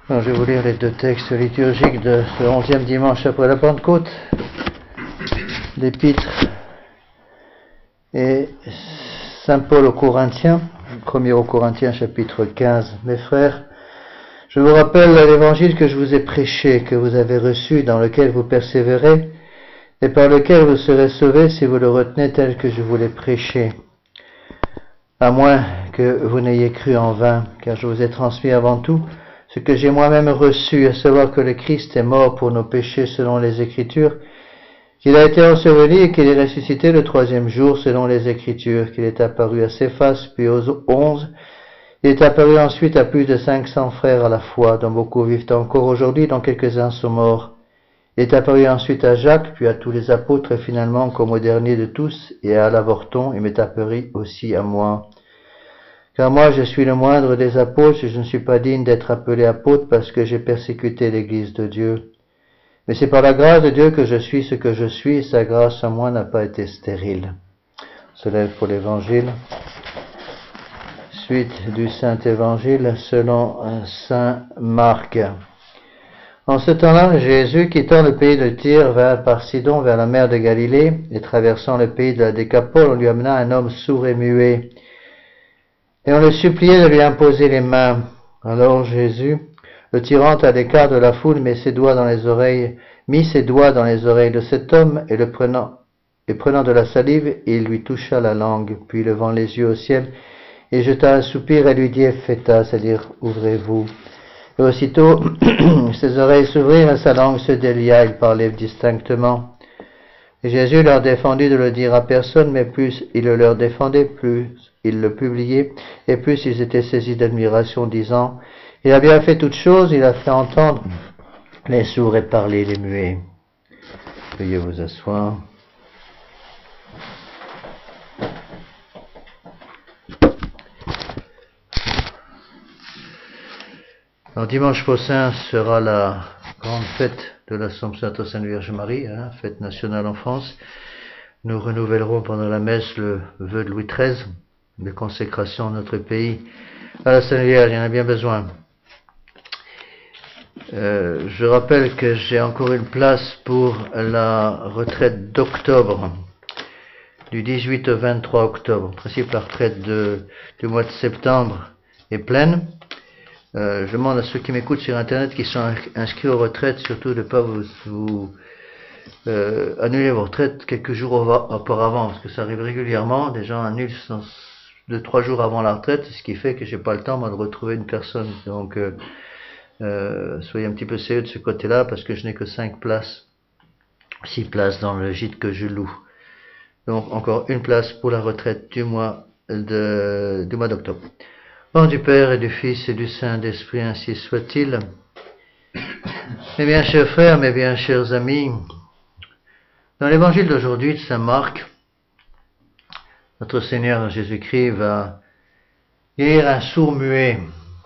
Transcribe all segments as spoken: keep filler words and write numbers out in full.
Alors, je vais vous lire les deux textes liturgiques de ce onzième dimanche après la Pentecôte, l'Épître et Saint Paul aux Corinthiens, premier aux Corinthiens chapitre quinze. Mes frères, je vous rappelle l'évangile que je vous ai prêché, que vous avez reçu, dans lequel vous persévérez, et par lequel vous serez sauvés si vous le retenez tel que je vous l'ai prêché. À moins que vous n'ayez cru en vain, car je vous ai transmis avant tout ce que j'ai moi-même reçu, à savoir que le Christ est mort pour nos péchés selon les Écritures, qu'il a été enseveli et qu'il est ressuscité le troisième jour selon les Écritures, qu'il est apparu à Céphas, puis aux onze. Il est apparu ensuite à plus de cinq cents frères à la fois, dont beaucoup vivent encore aujourd'hui, dont quelques-uns sont morts. Il est apparu ensuite à Jacques, puis à tous les apôtres, et finalement, comme au dernier de tous, et à l'avorton, il m'est apparu aussi à moi. Car moi, je suis le moindre des apôtres, et je ne suis pas digne d'être appelé apôtre parce que j'ai persécuté l'Église de Dieu. Mais c'est par la grâce de Dieu que je suis ce que je suis, et sa grâce en moi n'a pas été stérile. On se lève pour l'Évangile. Suite du Saint-Évangile selon Saint Marc. En ce temps-là, Jésus, quittant le pays de Tyr, vint par Sidon vers la mer de Galilée, et traversant le pays de la Décapole, on lui amena un homme sourd et muet. Et on le suppliait de lui imposer les mains. Alors Jésus, le tirant à l'écart de la foule, mit ses doigts dans les oreilles, mit ses doigts dans les oreilles de cet homme, et le prenant, et prenant de la salive, il lui toucha la langue, puis levant les yeux au ciel, il jeta un soupir et lui dit Ephphatha, c'est-à-dire ouvrez-vous. Et aussitôt ses oreilles s'ouvrirent et sa langue se délia, il parlait distinctement. Et Jésus leur défendit de le dire à personne, mais plus il le leur défendait, plus il le publiait, et plus ils étaient saisis d'admiration, disant, il a bien fait toutes choses, il a fait entendre les sourds et parler les muets. Veuillez vous asseoir. Alors, dimanche prochain sera la grande fête de l'Assomption de la Sainte Vierge Marie, hein, fête nationale en France. Nous renouvellerons pendant la messe le vœu de Louis treize, de consécration de notre pays à la Sainte Vierge, il y en a bien besoin. Euh, je rappelle que j'ai encore une place pour la retraite d'octobre, du dix-huit au vingt-trois octobre. En principe, la retraite de, du mois de septembre est pleine. Euh, je demande à ceux qui m'écoutent sur Internet, qui sont inscrits aux retraites, surtout de ne pas vous, vous euh, annuler vos retraites quelques jours auparavant, parce que ça arrive régulièrement. Des gens annulent deux, trois jours avant la retraite, ce qui fait que j'ai pas le temps moi, de retrouver une personne. Donc, euh, euh, soyez un petit peu sérieux de ce côté-là, parce que je n'ai que cinq places, six places dans le gîte que je loue. Donc, encore une place pour la retraite du mois de, du mois d'octobre. Au nom du Père et du Fils et du Saint-Esprit, ainsi soit-il. Mes bien chers frères, mes bien chers amis, dans l'évangile d'aujourd'hui de Saint Marc, notre Seigneur Jésus-Christ va guérir un sourd muet.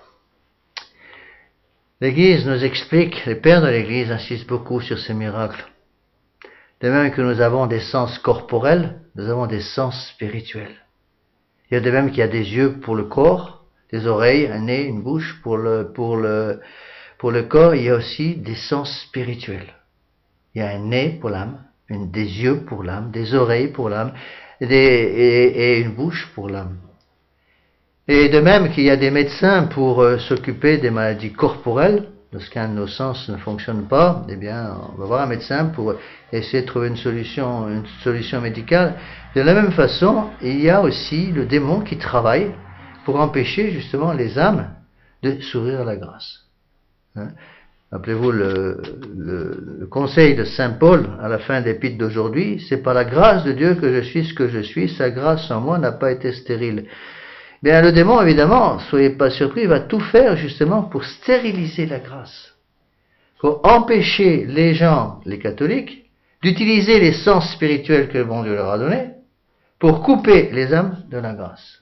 L'Église nous explique, les pères de l'Église insistent beaucoup sur ces miracles. De même que nous avons des sens corporels, nous avons des sens spirituels. Il y a de même qu'il y a des yeux pour le corps, des oreilles, un nez, une bouche pour le, pour le, pour le corps, il y a aussi des sens spirituels. Il y a un nez pour l'âme, une, des yeux pour l'âme, des oreilles pour l'âme, des, et, et une bouche pour l'âme. Et de même qu'il y a des médecins pour euh, s'occuper des maladies corporelles, lorsqu'un de nos sens ne fonctionne pas, eh bien, on va voir un médecin pour essayer de trouver une solution, une solution médicale. De la même façon, il y a aussi le démon qui travaille pour empêcher justement les âmes de s'ouvrir à la grâce. Hein? Rappelez-vous le, le, le conseil de Saint Paul à la fin de l'épître d'aujourd'hui, c'est par la grâce de Dieu que je suis ce que je suis, sa grâce en moi n'a pas été stérile. Bien, le démon, évidemment, soyez pas surpris, va tout faire justement pour stériliser la grâce, pour empêcher les gens, les catholiques, d'utiliser les sens spirituels que le bon Dieu leur a donnés, pour couper les âmes de la grâce.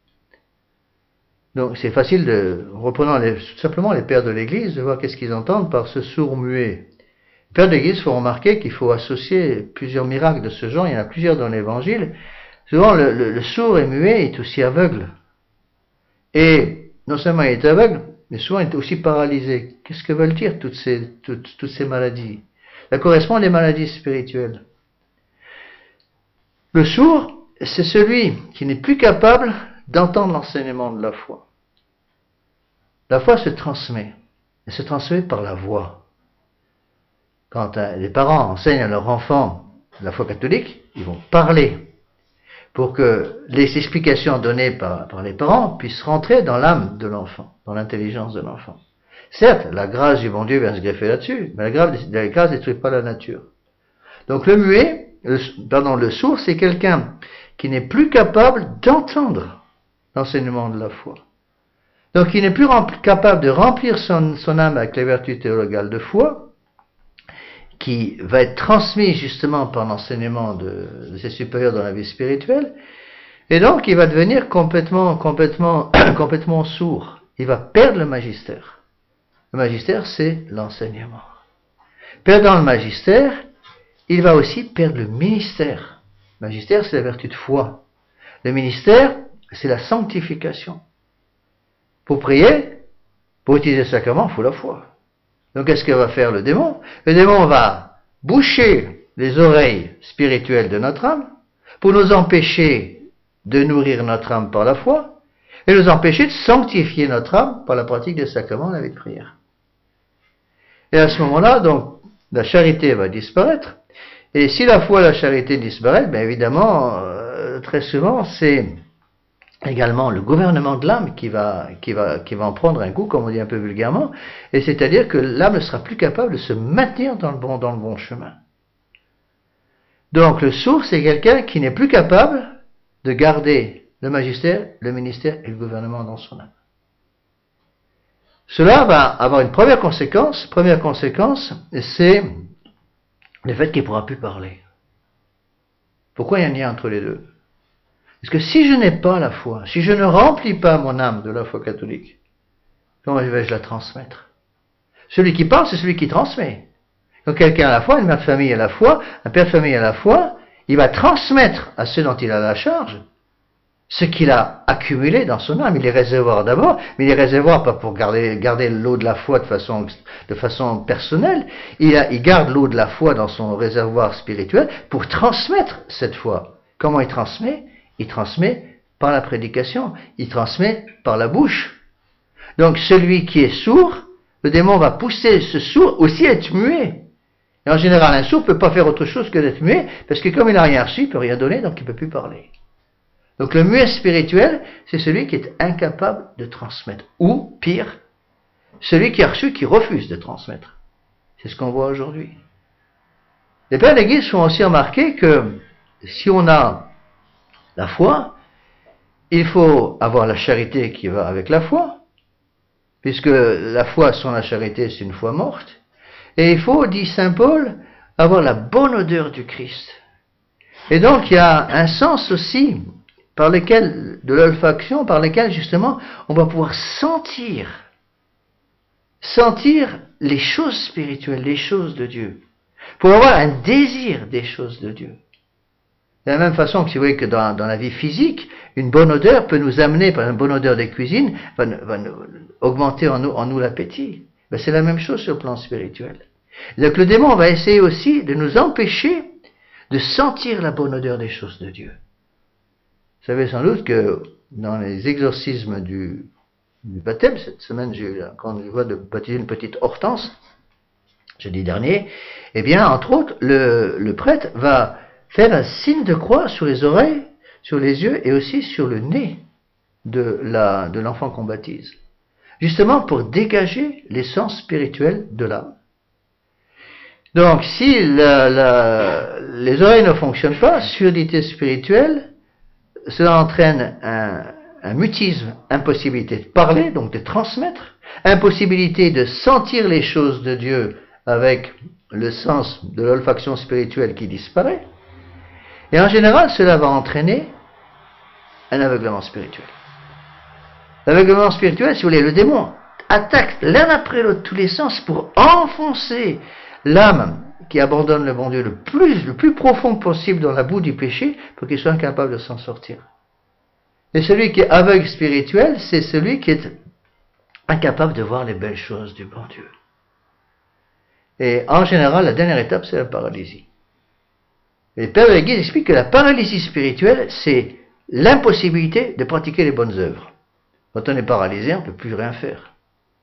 Donc c'est facile de, reprenant les, simplement les pères de l'Église, de voir qu'est-ce qu'ils entendent par ce sourd muet. Les pères de l'Église font remarquer qu'il faut associer plusieurs miracles de ce genre, il y en a plusieurs dans l'Évangile. Souvent le, le, le sourd et muet est aussi aveugle. Et non seulement il est aveugle, mais souvent il est aussi paralysé. Qu'est-ce que veulent dire toutes ces, toutes, toutes ces maladies? Ça correspond à des maladies spirituelles. Le sourd, c'est celui qui n'est plus capable d'entendre l'enseignement de la foi. La foi se transmet. Elle se transmet par la voix. Quand euh, les parents enseignent à leurs enfants la foi catholique, ils vont parler pour que les explications données par, par les parents puissent rentrer dans l'âme de l'enfant, dans l'intelligence de l'enfant. Certes, la grâce du bon Dieu vient se greffer là-dessus, mais la grâce, la grâce ne détruit pas la nature. Donc le muet, le, pardon, le sourd, c'est quelqu'un qui n'est plus capable d'entendre l'enseignement de la foi. Donc il n'est plus rempli, capable de remplir son, son âme avec les vertus théologales de foi, qui va être transmis justement par l'enseignement de, de ses supérieurs dans la vie spirituelle, et donc il va devenir complètement, complètement, complètement sourd. Il va perdre le magistère. Le magistère, c'est l'enseignement. Perdant le magistère, il va aussi perdre le ministère. Le magistère, c'est la vertu de foi. Le ministère, c'est la sanctification. Pour prier, pour utiliser le sacrement, il faut la foi. Donc qu'est-ce que va faire le démon? Le démon va boucher les oreilles spirituelles de notre âme pour nous empêcher de nourrir notre âme par la foi et nous empêcher de sanctifier notre âme par la pratique des sacrements et la vie de prière. Et à ce moment-là, donc, la charité va disparaître. Et si la foi et la charité disparaissent, bien évidemment, euh, très souvent, c'est également le gouvernement de l'âme qui va, qui va, qui va en prendre un coup, comme on dit un peu vulgairement, et c'est-à-dire que l'âme ne sera plus capable de se maintenir dans le bon, dans le bon chemin. Donc le sourd, c'est quelqu'un qui n'est plus capable de garder le magistère, le ministère et le gouvernement dans son âme. Cela va avoir une première conséquence, première conséquence, c'est le fait qu'il ne pourra plus parler. Pourquoi il y a un lien entre les deux? Parce que si je n'ai pas la foi, si je ne remplis pas mon âme de la foi catholique, comment vais-je la transmettre? Celui qui parle, c'est celui qui transmet. Donc quelqu'un à la foi, une mère de famille à la foi, un père de famille à la foi, il va transmettre à ceux dont il a la charge ce qu'il a accumulé dans son âme. Il les réservoirs d'abord, mais il les réservoirs pas pour garder, garder l'eau de la foi de façon, de façon personnelle. Il, a, il garde l'eau de la foi dans son réservoir spirituel pour transmettre cette foi. Comment il transmet? Il transmet par la prédication, il transmet par la bouche. Donc celui qui est sourd, le démon va pousser ce sourd aussi à être muet. Et en général, un sourd ne peut pas faire autre chose que d'être muet, parce que comme il n'a rien reçu, il ne peut rien donner, donc il ne peut plus parler. Donc le muet spirituel, c'est celui qui est incapable de transmettre. Ou, pire, celui qui a reçu, qui refuse de transmettre. C'est ce qu'on voit aujourd'hui. Les pères d'Église font aussi remarquer que si on a la foi, il faut avoir la charité qui va avec la foi, puisque la foi sans la charité, c'est une foi morte. Et il faut, dit saint Paul, avoir la bonne odeur du Christ. Et donc il y a un sens aussi par lequel, de l'olfaction, par lequel justement on va pouvoir sentir, sentir les choses spirituelles, les choses de Dieu, pour avoir un désir des choses de Dieu. De la même façon que si vous voyez que dans, dans la vie physique, une bonne odeur peut nous amener, par une bonne odeur de cuisine, va, va nous, augmenter en nous, en nous l'appétit. Ben c'est la même chose sur le plan spirituel. Et donc le démon va essayer aussi de nous empêcher de sentir la bonne odeur des choses de Dieu. Vous savez sans doute que dans les exorcismes du, du baptême, cette semaine j'ai eu la grande joie de baptiser une petite Hortense, jeudi dernier, eh bien entre autres, le, le prêtre va faire un signe de croix sur les oreilles, sur les yeux et aussi sur le nez de, la, de l'enfant qu'on baptise. Justement pour dégager l'essence spirituelle de l'âme. Donc si la, la, les oreilles ne fonctionnent pas, surdité spirituelle, cela entraîne un, un mutisme, impossibilité de parler, donc de transmettre, impossibilité de sentir les choses de Dieu avec le sens de l'olfaction spirituelle qui disparaît. Et en général, cela va entraîner un aveuglement spirituel. L'aveuglement spirituel, si vous voulez, le démon attaque l'un après l'autre tous les sens pour enfoncer l'âme qui abandonne le bon Dieu le plus, le plus profond possible dans la boue du péché pour qu'il soit incapable de s'en sortir. Et celui qui est aveugle spirituel, c'est celui qui est incapables de voir les belles choses du bon Dieu. Et en général, la dernière étape, c'est la paralysie. Et le Père de l'Église explique que la paralysie spirituelle, c'est l'impossibilité de pratiquer les bonnes œuvres. Quand on est paralysé, on ne peut plus rien faire.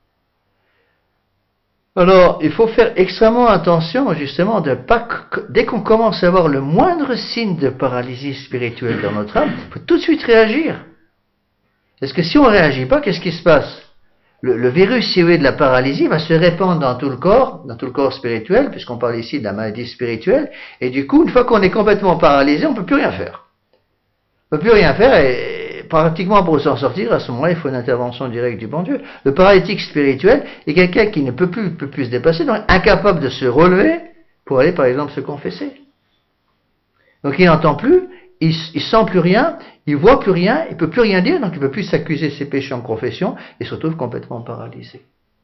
Alors, il faut faire extrêmement attention, justement, de pas, dès qu'on commence à avoir le moindre signe de paralysie spirituelle dans notre âme, il faut tout de suite réagir. Parce que si on ne réagit pas, qu'est-ce qui se passe? Le, le virus, si vous voulez, de la paralysie va se répandre dans tout le corps, dans tout le corps spirituel, puisqu'on parle ici de la maladie spirituelle, et du coup, une fois qu'on est complètement paralysé, on ne peut plus rien faire. On ne peut plus rien faire, et pratiquement pour s'en sortir, à ce moment-là, il faut une intervention directe du bon Dieu. Le paralytique spirituel est quelqu'un qui ne peut plus, peut plus se déplacer, donc incapable de se relever pour aller, par exemple, se confesser. Donc il n'entend plus, il ne sent plus rien, il ne voit plus rien, il ne peut plus rien dire, donc il ne peut plus s'accuser de ses péchés en confession, et se retrouve complètement paralysé.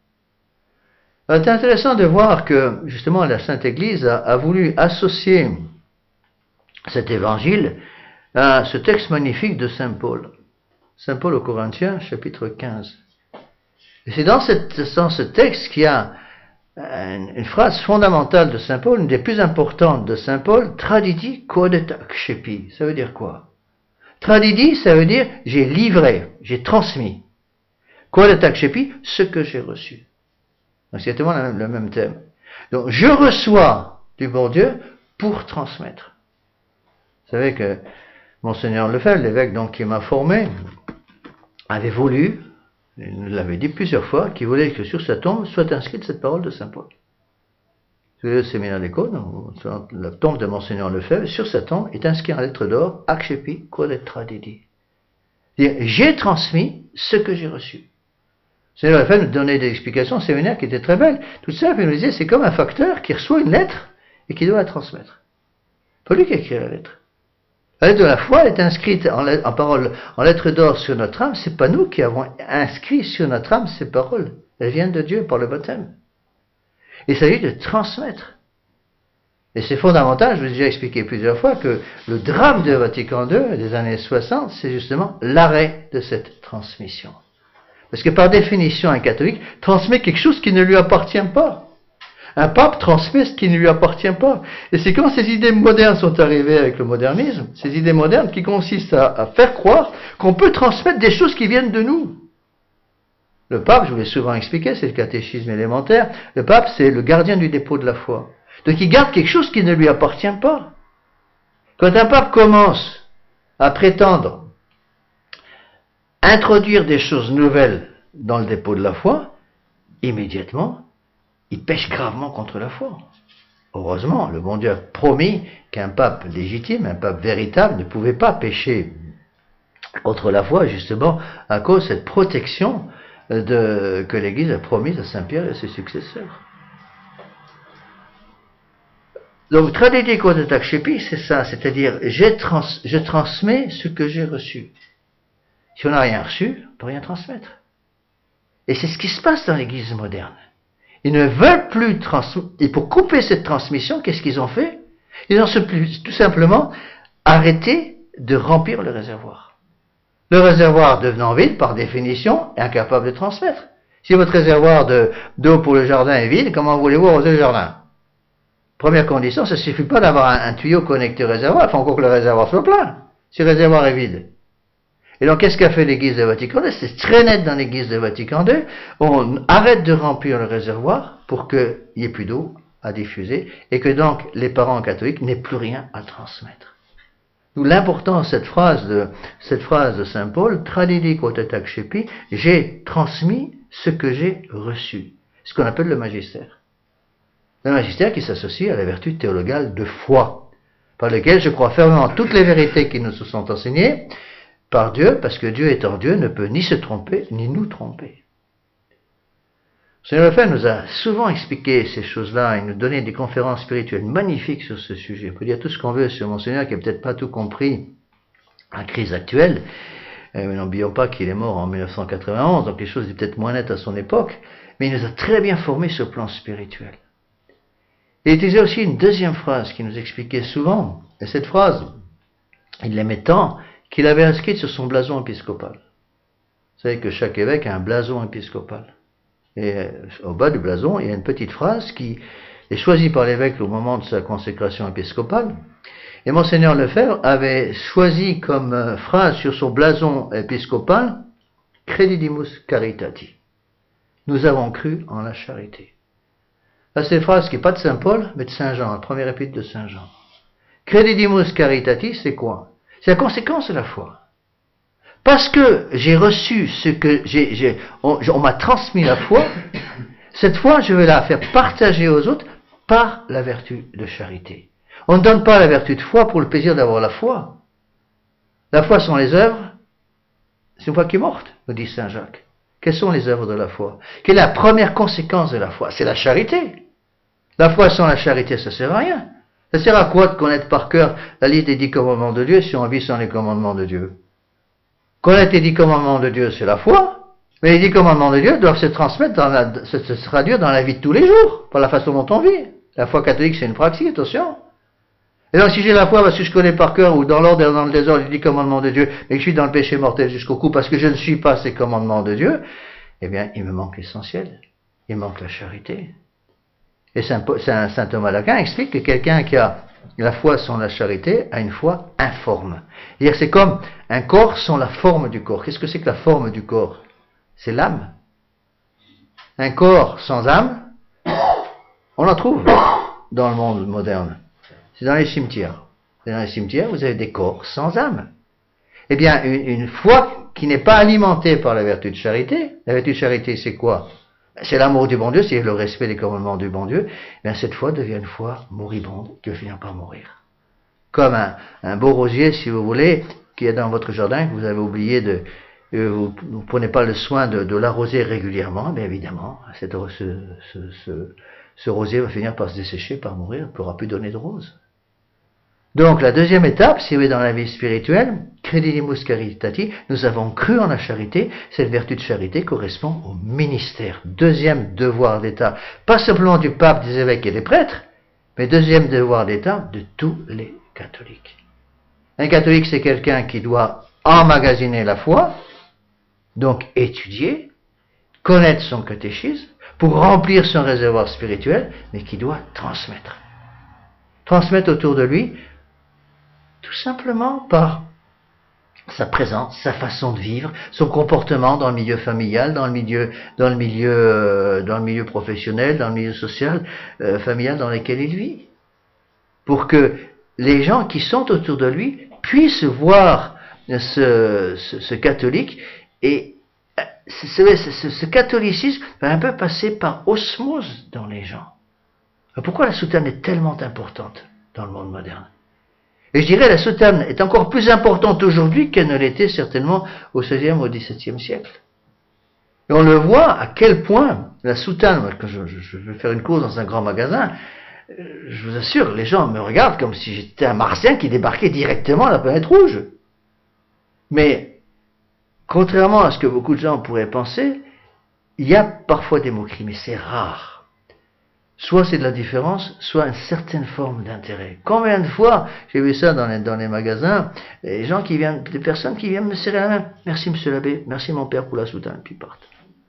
C'est intéressant de voir que, justement, la Sainte Église a, a voulu associer cet évangile à ce texte magnifique de Saint Paul. Saint Paul aux Corinthiens, chapitre quinze. Et c'est dans, cette, dans ce texte qu'il y a une, une phrase fondamentale de Saint Paul, une des plus importantes de Saint Paul, tradidi quodet accepi. Ça veut dire quoi? Tradidi, ça veut dire j'ai livré, j'ai transmis. Quodet accepi, ce que j'ai reçu. Donc c'est exactement le même, le même thème. Donc je reçois du bon Dieu pour transmettre. Vous savez que Monseigneur Lefebvre, l'évêque donc qui m'a formé, avait voulu, il nous l'avait dit plusieurs fois, qu'il voulait que sur sa tombe soit inscrite cette parole de Saint Paul. Sur le séminaire des cônes, sur la tombe de Monseigneur Lefebvre, sur sa tombe est inscrit en lettres d'or, accepi quodet tradidi. C'est-à-dire, j'ai transmis ce que j'ai reçu. Monseigneur Lefebvre nous donnait des explications au séminaire qui étaient très belles. Tout ça, il nous disait, c'est comme un facteur qui reçoit une lettre et qui doit la transmettre. Pas lui qui a écrit la lettre. La lettre de la foi est inscrite en, en paroles, en lettres d'or sur notre âme. C'est pas nous qui avons inscrit sur notre âme ces paroles. Elles viennent de Dieu par le baptême. Il s'agit de transmettre. Et c'est fondamental, je vous ai déjà expliqué plusieurs fois, que le drame de Vatican deux des années soixante, c'est justement l'arrêt de cette transmission. Parce que par définition, un catholique transmet quelque chose qui ne lui appartient pas. Un pape transmet ce qui ne lui appartient pas. Et c'est quand ces idées modernes sont arrivées avec le modernisme, ces idées modernes qui consistent à, à faire croire qu'on peut transmettre des choses qui viennent de nous. Le pape, je vous l'ai souvent expliqué, c'est le catéchisme élémentaire, le pape c'est le gardien du dépôt de la foi. Donc il garde quelque chose qui ne lui appartient pas. Quand un pape commence à prétendre introduire des choses nouvelles dans le dépôt de la foi, immédiatement, il pêche gravement contre la foi. Heureusement, le bon Dieu a promis qu'un pape légitime, un pape véritable, ne pouvait pas pécher contre la foi, justement, à cause de cette protection de, que l'Église a promise à Saint-Pierre et à ses successeurs. Donc, tradidi quodet accepi, c'est ça, c'est-à-dire, trans, je transmets ce que j'ai reçu. Si on n'a rien reçu, on ne peut rien transmettre. Et c'est ce qui se passe dans l'Église moderne. Ils ne veulent plus transmettre. Et pour couper cette transmission, qu'est-ce qu'ils ont fait? Ils ont tout simplement arrêté de remplir le réservoir. Le réservoir devenant vide, par définition, est incapable de transmettre. Si votre réservoir de, d'eau pour le jardin est vide, comment voulez-vous arroser le jardin? Première condition, ça ne suffit pas d'avoir un, un tuyau connecté au réservoir, il faut encore que le réservoir soit plein, si le réservoir est vide. Et donc, qu'est-ce qu'a fait l'Église de Vatican deux? C'est très net dans l'Église de Vatican deux. On arrête de remplir le réservoir pour qu'il n'y ait plus d'eau à diffuser et que donc les parents catholiques n'aient plus rien à transmettre. D'où l'importance de cette phrase de, cette phrase de Saint Paul, tradidi quotet accepi, j'ai transmis ce que j'ai reçu. Ce qu'on appelle le magistère. Le magistère qui s'associe à la vertu théologale de foi, par lequel je crois fermement toutes les vérités qui nous sont enseignées, par Dieu, parce que Dieu étant Dieu ne peut ni se tromper, ni nous tromper. Seigneur Lefebvre nous a souvent expliqué ces choses-là, il nous donnait des conférences spirituelles magnifiques sur ce sujet. On peut dire tout ce qu'on veut sur Monseigneur qui n'a peut-être pas tout compris à la crise actuelle, mais n'oublions pas qu'il est mort en mille neuf cent quatre-vingt-onze, donc les choses étaient peut-être moins nettes à son époque, mais il nous a très bien formés sur le plan spirituel. Et il utilisait aussi une deuxième phrase qui nous expliquait souvent, et cette phrase, il l'aimait tant, qu'il avait inscrite sur son blason épiscopal. savez que chaque évêque a un blason épiscopal. Et euh, au bas du blason, il y a une petite phrase qui est choisie par l'évêque au moment de sa consécration épiscopale. Et Monseigneur Lefebvre avait choisi comme euh, phrase sur son blason épiscopal « Credidimus caritati ». Nous avons cru en la charité. Là, c'est une phrase qui n'est pas de Saint Paul, mais de Saint Jean, la première épître de Saint Jean. Credidimus caritati, c'est quoi? C'est la conséquence de la foi. Parce que j'ai reçu ce que j'ai, j'ai on, on m'a transmis la foi, cette foi, je vais la faire partager aux autres par la vertu de charité. On ne donne pas la vertu de foi pour le plaisir d'avoir la foi. La foi sont les œuvres, c'est une foi qui est morte, nous dit Saint Jacques. Quelles sont les œuvres de la foi? Quelle est la première conséquence de la foi? C'est la charité. La foi sans la charité, ça ne sert à rien. Ça sert à quoi de connaître par cœur la liste des dix commandements de Dieu si on vit sans les commandements de Dieu? Connaître les dix commandements de Dieu, c'est la foi. Mais les dix commandements de Dieu doivent se transmettre, dans la, se, se traduire dans la vie de tous les jours, par la façon dont on vit. La foi catholique, c'est une praxis, attention. Et donc, si j'ai la foi parce que je connais par cœur, ou dans l'ordre et dans le désordre les dix commandements de Dieu, mais que je suis dans le péché mortel jusqu'au cou parce que je ne suis pas ces commandements de Dieu, eh bien, il me manque l'essentiel. Il manque la charité. Et Saint, Saint, Saint Thomas d'Aquin explique que quelqu'un qui a la foi sans la charité a une foi informe. C'est-à-dire c'est comme un corps sans la forme du corps. Qu'est-ce que c'est que la forme du corps? C'est l'âme. Un corps sans âme, on en trouve dans le monde moderne. C'est dans les cimetières. Et dans les cimetières, vous avez des corps sans âme. Eh bien, une, une foi qui n'est pas alimentée par la vertu de charité, la vertu de charité, c'est quoi? C'est l'amour du bon Dieu, c'est le respect des commandements du bon Dieu. Eh bien, cette foi devient une foi moribonde qui va finir par mourir. Comme un, un beau rosier, si vous voulez, qui est dans votre jardin, que vous avez oublié de... Euh, vous ne prenez pas le soin de, de l'arroser régulièrement, bien évidemment, cette, ce, ce, ce, ce rosier va finir par se dessécher, par mourir, il ne pourra plus donner de roses. Donc, la deuxième étape, si vous êtes dans la vie spirituelle, credidimus caritati, nous avons cru en la charité. Cette vertu de charité correspond au ministère. Deuxième devoir d'État, pas simplement du pape, des évêques et des prêtres, mais deuxième devoir d'État de tous les catholiques. Un catholique, c'est quelqu'un qui doit emmagasiner la foi, donc étudier, connaître son catéchisme, pour remplir son réservoir spirituel, mais qui doit transmettre. Transmettre autour de lui, tout simplement par sa présence, sa façon de vivre, son comportement dans le milieu familial, dans le milieu, dans le milieu, euh, dans le milieu professionnel, dans le milieu social, euh, familial dans lequel il vit. Pour que les gens qui sont autour de lui puissent voir ce, ce, ce catholique et ce, ce, ce catholicisme va un peu passer par osmose dans les gens. Pourquoi la soutane est tellement importante dans le monde moderne? Et je dirais la soutane est encore plus importante aujourd'hui qu'elle ne l'était certainement au seizième ou au dix-septième siècle. Et on le voit à quel point la soutane, quand je, je, je vais faire une course dans un grand magasin, je vous assure, les gens me regardent comme si j'étais un martien qui débarquait directement à la planète rouge. Mais, contrairement à ce que beaucoup de gens pourraient penser, il y a parfois des moqueries, mais c'est rare. Soit c'est de la différence, soit une certaine forme d'intérêt. Combien de fois j'ai vu ça dans les, dans les magasins, des gens qui viennent, des personnes qui viennent me serrer la main. Merci monsieur l'abbé, merci mon père pour la soutane, puis ils partent.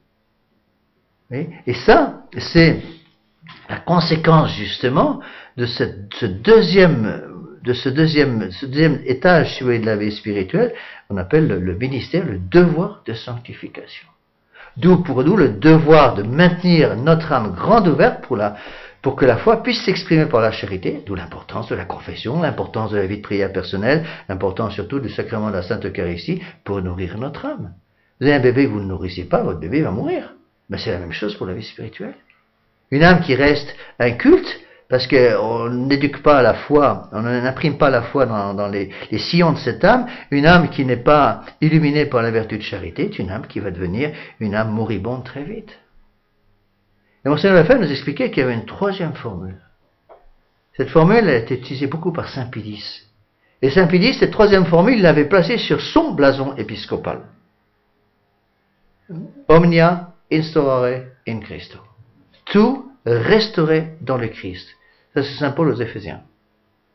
Oui. Et ça, c'est la conséquence justement de ce, ce deuxième, de ce deuxième, ce deuxième étage, si vous voulez, de la vie spirituelle, qu'on appelle le, le ministère, le devoir de sanctification. D'où pour nous le devoir de maintenir notre âme grande ouverte pour, la, pour que la foi puisse s'exprimer par la charité, d'où l'importance de la confession, l'importance de la vie de prière personnelle, l'importance surtout du sacrement de la Sainte Eucharistie pour nourrir notre âme. Vous avez un bébé que vous ne nourrissez pas, votre bébé va mourir. Mais c'est la même chose pour la vie spirituelle. Une âme qui reste inculte, parce qu'on n'éduque pas la foi, on n'imprime pas la foi dans, dans les, les sillons de cette âme, une âme qui n'est pas illuminée par la vertu de charité est une âme qui va devenir une âme moribonde très vite. Et Monseigneur Lefebvre nous expliquait qu'il y avait une troisième formule. Cette formule a été utilisée beaucoup par Saint Pidis. Et Saint Pidis, cette troisième formule, il l'avait placée sur son blason épiscopal. Omnia instaurare in Christo. Tout restaurer dans le Christ. Ça, c'est Saint Paul aux Éphésiens.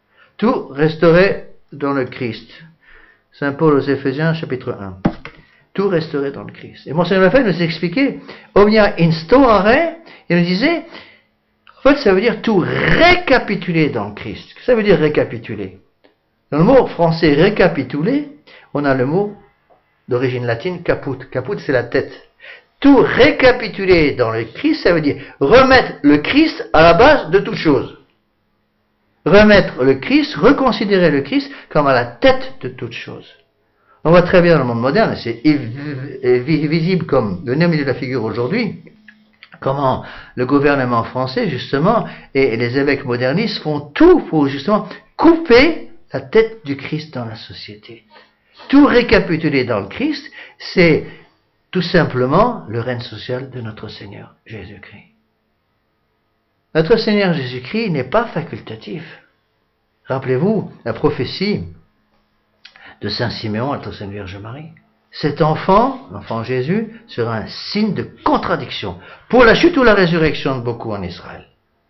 Tout restaurer dans le Christ. Saint Paul aux Éphésiens, chapitre un. tout restaurer dans le Christ. Et Monseigneur Lefebvre nous expliquait, omnia instaurare, il nous disait, en fait, ça veut dire tout récapituler dans le Christ. Qu'est-ce que ça veut dire récapituler? Dans le mot français récapituler, on a le mot d'origine latine caput. Caput, c'est la tête. Tout récapituler dans le Christ, ça veut dire remettre le Christ à la base de toute chose. Remettre le Christ, reconsidérer le Christ comme à la tête de toute chose. On voit très bien dans le monde moderne, c'est visible comme le nez au milieu de la figure aujourd'hui, comment le gouvernement français, justement, et les évêques modernistes font tout pour, justement, couper la tête du Christ dans la société. Tout récapituler dans le Christ, c'est tout simplement le règne social de notre Seigneur Jésus-Christ. Notre Seigneur Jésus-Christ n'est pas facultatif. Rappelez-vous la prophétie de Saint Siméon à la Sainte Vierge Marie. Cet enfant, l'enfant Jésus, sera un signe de contradiction pour la chute ou la résurrection de beaucoup en Israël.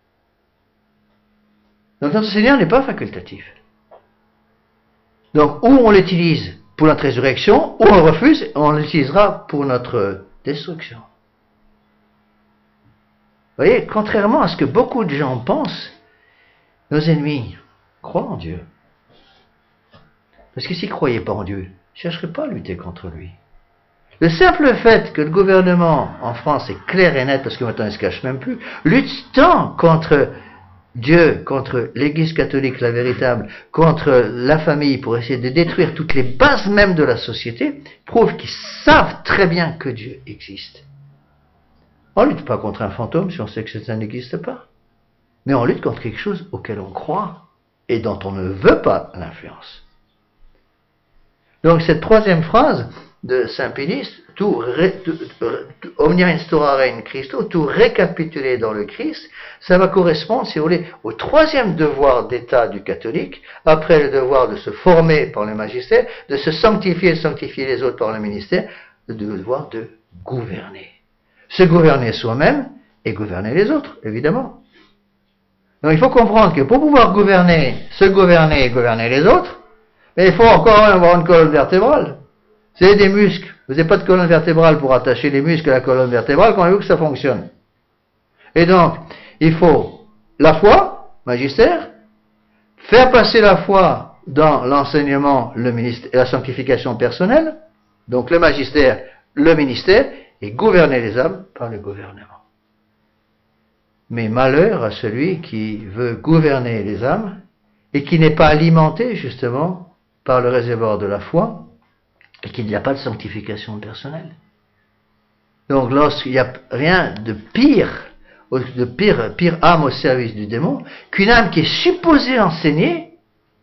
Donc notre Seigneur n'est pas facultatif. Donc ou on l'utilise pour notre résurrection, ou on refuse, on l'utilisera pour notre destruction. Vous voyez, contrairement à ce que beaucoup de gens pensent, nos ennemis croient en Dieu. Parce que s'ils ne croyaient pas en Dieu, ils ne chercheraient pas à lutter contre lui. Le simple fait que le gouvernement en France est clair et net, parce que maintenant il ne se cache même plus, lutte tant contre Dieu, contre l'Église catholique, la véritable, contre la famille, pour essayer de détruire toutes les bases mêmes de la société, prouve qu'ils savent très bien que Dieu existe. On ne lutte pas contre un fantôme si on sait que ça n'existe pas. Mais on lutte contre quelque chose auquel on croit et dont on ne veut pas l'influence. Donc cette troisième phrase de Saint Pie, tout, ré, tout, tout omnia instaurare in Christo, tout récapituler dans le Christ, ça va correspondre, si vous voulez, au troisième devoir d'état du catholique, après le devoir de se former par le magistère, de se sanctifier et sanctifier les autres par le ministère, le devoir de gouverner. Se gouverner soi-même et gouverner les autres, évidemment. Donc il faut comprendre que pour pouvoir gouverner, se gouverner et gouverner les autres, mais il faut encore avoir une colonne vertébrale. C'est des muscles. Vous n'avez pas de colonne vertébrale pour attacher les muscles à la colonne vertébrale quand il veut que ça fonctionne. Et donc, il faut la foi, magistère, faire passer la foi dans l'enseignement, le ministère, la sanctification personnelle, donc le magistère, le ministère, et gouverner les âmes par le gouvernement. Mais malheur à celui qui veut gouverner les âmes et qui n'est pas alimenté justement par le réservoir de la foi et qu'il n'y a pas de sanctification personnelle. Donc lorsqu'il n'y a rien de pire, de pire, pire âme au service du démon, qu'une âme qui est supposée enseigner,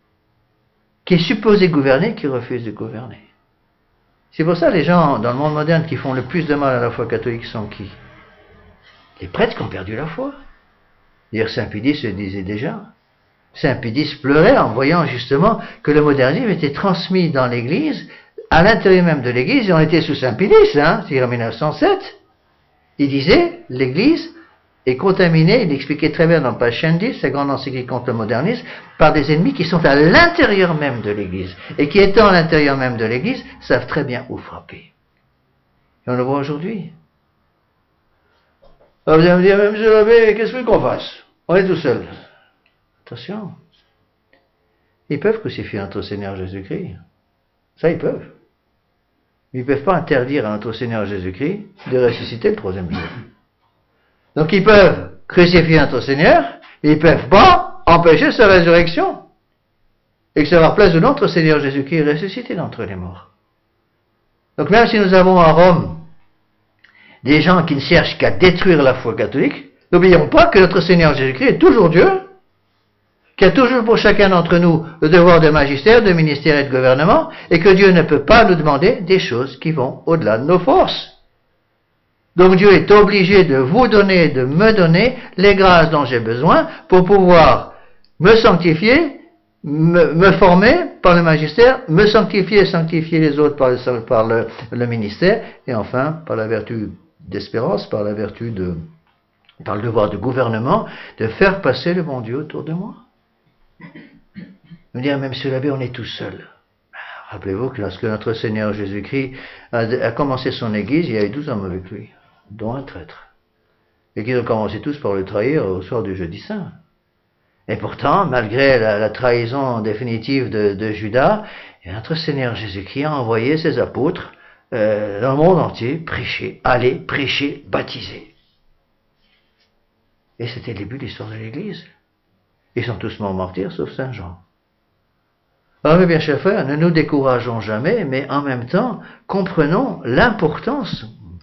qui est supposée gouverner, qui refuse de gouverner. C'est pour ça les gens dans le monde moderne qui font le plus de mal à la foi catholique sont qui? Les prêtres qui ont perdu la foi. D'ailleurs Saint Pie se disait déjà. Saint Pie pleurait en voyant justement que le modernisme était transmis dans l'Église, à l'intérieur même de l'Église, et on était sous Saint Pie, hein, c'est en mille neuf cent sept. Il disait, l'Église est contaminée, il expliquait très bien dans page cent dix, sa grande encyclique contre le modernisme, par des ennemis qui sont à l'intérieur même de l'Église, et qui étant à l'intérieur même de l'Église, savent très bien où frapper. Et on le voit aujourd'hui. Alors vous allez me dire, mais monsieur l'abbé, qu'est-ce que qu'on fasse? On est tout seul. Attention. Ils peuvent crucifier notre Seigneur Jésus-Christ. Ça, ils peuvent. Mais ils ne peuvent pas interdire à notre Seigneur Jésus-Christ de ressusciter le troisième jour. Donc ils peuvent crucifier notre Seigneur, mais ils ne peuvent pas empêcher sa résurrection. Et que ça leur plaise ou non, notre Seigneur Jésus-Christ est ressuscité d'entre les morts. Donc même si nous avons à Rome des gens qui ne cherchent qu'à détruire la foi catholique, n'oublions pas que notre Seigneur Jésus-Christ est toujours Dieu, qui a toujours pour chacun d'entre nous le devoir de magistère, de ministère et de gouvernement, et que Dieu ne peut pas nous demander des choses qui vont au-delà de nos forces. Donc Dieu est obligé de vous donner, de me donner les grâces dont j'ai besoin pour pouvoir me sanctifier, me, me former par le magistère, me sanctifier et sanctifier les autres par le, par le, le ministère, et enfin par la vertu d'espérance, par la vertu de, par le devoir de gouvernement, de faire passer le bon Dieu autour de moi. Me dire, mais monsieur l'abbé, on est tout seul. Ah Rappelez-vous que lorsque notre Seigneur Jésus-Christ a, a commencé son Église, il y a eu douze hommes avec lui, dont un traître. Et qu'ils ont commencé tous par le trahir au soir du jeudi saint. Et pourtant, malgré la, la trahison définitive de, de Judas, notre Seigneur Jésus-Christ a envoyé ses apôtres euh, dans le monde entier prêcher, aller prêcher, baptiser. Et c'était le début de l'histoire de l'Église. Ils sont tous morts martyrs, sauf Saint Jean. Alors, mes bien chers frères, ne nous décourageons jamais, mais en même temps, comprenons l'importance,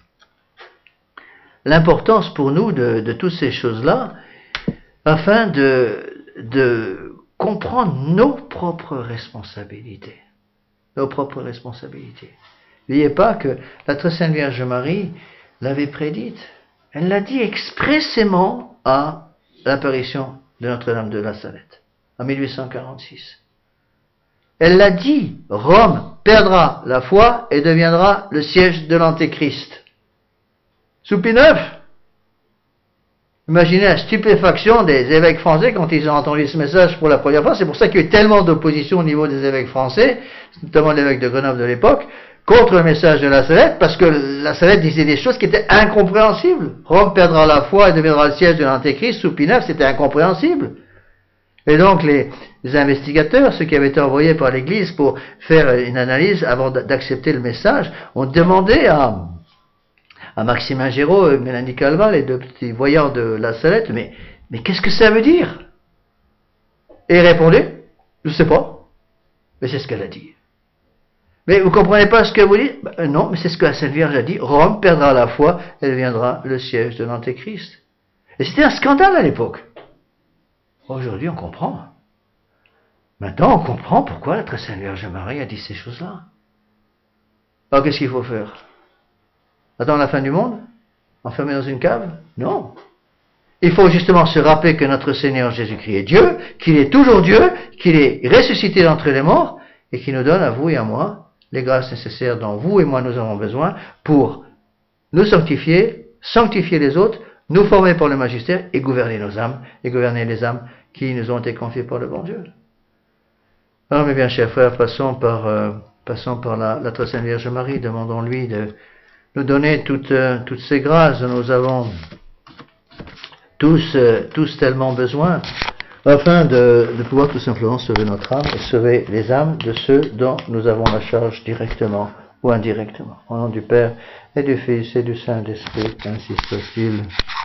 l'importance pour nous de, de toutes ces choses-là, afin de, de comprendre nos propres responsabilités. Nos propres responsabilités. N'oubliez pas que la très sainte Vierge Marie l'avait prédite. Elle l'a dit expressément à l'apparition de Notre-Dame de la Salette, en mille huit cent quarante-six. Elle l'a dit, Rome perdra la foi et deviendra le siège de l'Antéchrist. Sous Pie neuf. Imaginez la stupéfaction des évêques français quand ils ont entendu ce message pour la première fois. C'est pour ça qu'il y a eu tellement d'opposition au niveau des évêques français, notamment l'évêque de Grenoble de l'époque, contre le message de la Salette, parce que la Salette disait des choses qui étaient incompréhensibles. Rome perdra la foi et deviendra le siège de l'Antéchrist. Sous Pie neuf, c'était incompréhensible. Et donc les, les investigateurs, ceux qui avaient été envoyés par l'Église pour faire une analyse avant d'accepter le message, ont demandé à, à Maximin Géraud et Mélanie Calvat, les deux petits voyants de la Salette, mais, mais qu'est-ce que ça veut dire? Et ils répondaient, je ne sais pas, mais c'est ce qu'elle a dit. Mais vous comprenez pas ce que vous dites? Ben non, mais c'est ce que la Sainte Vierge a dit, Rome perdra la foi, elle deviendra le siège de l'Antéchrist. Et c'était un scandale à l'époque. Aujourd'hui, on comprend. Maintenant, on comprend pourquoi la très sainte Vierge Marie a dit ces choses-là. Alors, qu'est-ce qu'il faut faire? Attendre la fin du monde? Enfermé dans une cave? Non. Il faut justement se rappeler que notre Seigneur Jésus-Christ est Dieu, qu'il est toujours Dieu, qu'il est ressuscité d'entre les morts, et qu'il nous donne à vous et à moi les grâces nécessaires dont vous et moi nous avons besoin pour nous sanctifier, sanctifier les autres, nous former par le magistère et gouverner nos âmes, et gouverner les âmes qui nous ont été confiées par le bon Dieu. Alors, mes bien chers frères, passons par, euh, passons par la, la très sainte Vierge Marie, demandons-lui de nous donner toutes, euh, toutes ces grâces dont nous avons tous, euh, tous tellement besoin, afin de, de pouvoir tout simplement sauver notre âme et sauver les âmes de ceux dont nous avons la charge directement ou indirectement. Au nom du Père et du Fils et du Saint-Esprit, ainsi soit-il.